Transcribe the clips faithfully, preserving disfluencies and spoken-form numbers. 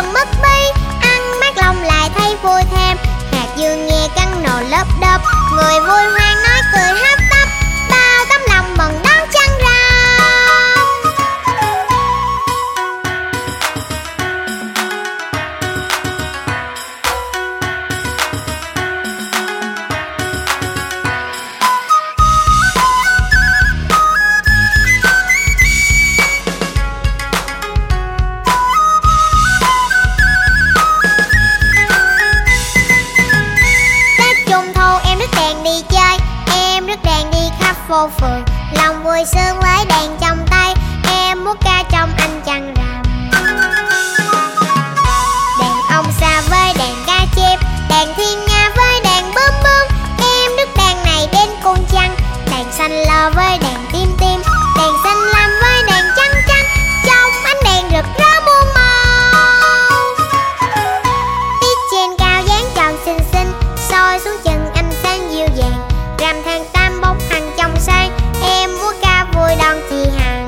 gần mất bi, ăn mát lòng lại thấy vui thêm. Hạt dương nghe cắn nồi lớp đớp, người vui hoan nói cười hấp tấp, bao tấm lòng mừng đón trăng rằm. Vô phường lòng vui sướng với đèn trong tay, em múa ca trong ánh trăng rằm. Đèn ông xa với đèn ca chim, đèn thiên nga với đèn bướm bướm, em rước đèn này đến cung trăng. Đèn xanh lờ với đèn tim tim, đèn xanh lam với đèn trắng trắng, trong ánh đèn rực rỡ muôn màu. Tiết trên cao dáng tròn xinh xinh, soi xuống chân ánh sáng dịu dàng. Rằm tháng tám bóng hằng trong sáng, em múa ca vui đón chị Hằng.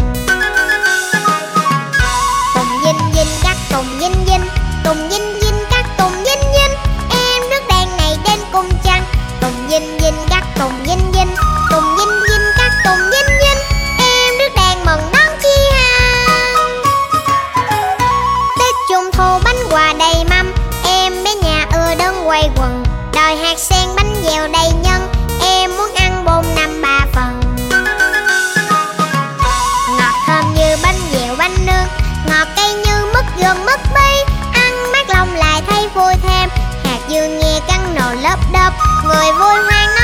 Tùng dinh dinh các tùng dinh dinh, tùng dinh dinh các tùng dinh dinh, em rước đèn này đến cung trăng. Tùng dinh dinh các tùng dinh dinh, tùng dinh dinh các tùng dinh dinh, em rước đèn mừng đón chị Hằng. Tết Trung thu bánh quà đầy mâm, em bé nhà ưa đón quay quần. Đòi hạt sen bánh dèo đầy nhân, em muốn ăn bốn năm ba phần. Ngọt thơm như bánh dẻo bánh nướng, ngọt cay như mứt gừng mứt bi, ăn mát lòng lại thấy vui thêm. Hạt dương nghe cắn nồi lớp đớp, người vui hoan nói